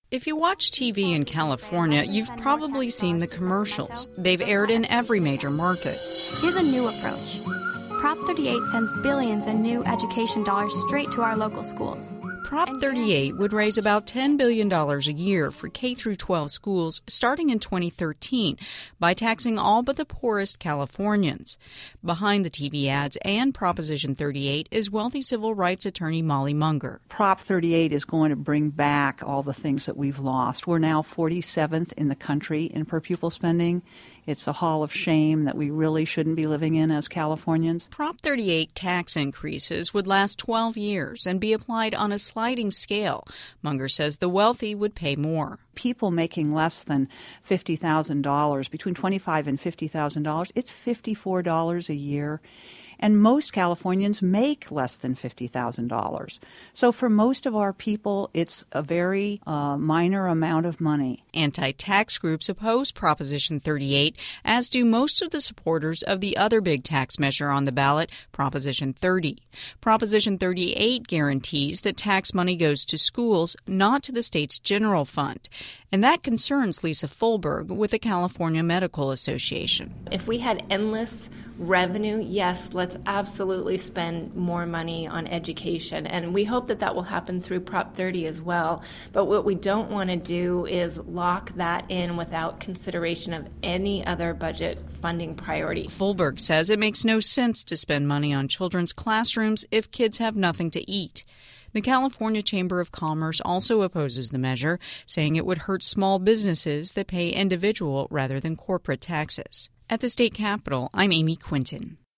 If you watch TV in California, you've probably seen the commercials. They've aired in every major market. Here's a new approach. Prop 38 sends billions in new education dollars straight to our local schools. Prop 38 would raise about $10 billion a year for K-12 schools starting in 2013 by taxing all but the poorest Californians. Behind the TV ads and Proposition 38 is wealthy civil rights attorney Molly Munger. Prop 38 is going to bring back all the things that we've lost. We're now 47th in the country in per pupil spending. It's a hall of shame that we really shouldn't be living in as Californians. Prop 38 tax increases would last 12 years and be applied on a sliding scale. Munger says the wealthy would pay more. People making less than $50,000, between $25,000 and $50,000, it's $54 a year. And most Californians make less than $50,000. So for most of our people, it's a very minor amount of money. Anti-tax groups oppose Proposition 38, as do most of the supporters of the other big tax measure on the ballot, Proposition 30. Proposition 38 guarantees that tax money goes to schools, not to the state's general fund. And that concerns Lisa Fulberg with the California Medical Association. If we had endless revenue, yes, let's absolutely spend more money on education. And we hope that that will happen through Prop 30 as well. But what we don't want to do is lock that in without consideration of any other budget funding priority. Fulberg says it makes no sense to spend money on children's classrooms if kids have nothing to eat. The California Chamber of Commerce also opposes the measure, saying it would hurt small businesses that pay individual rather than corporate taxes. At the state capitol, I'm Amy Quinton.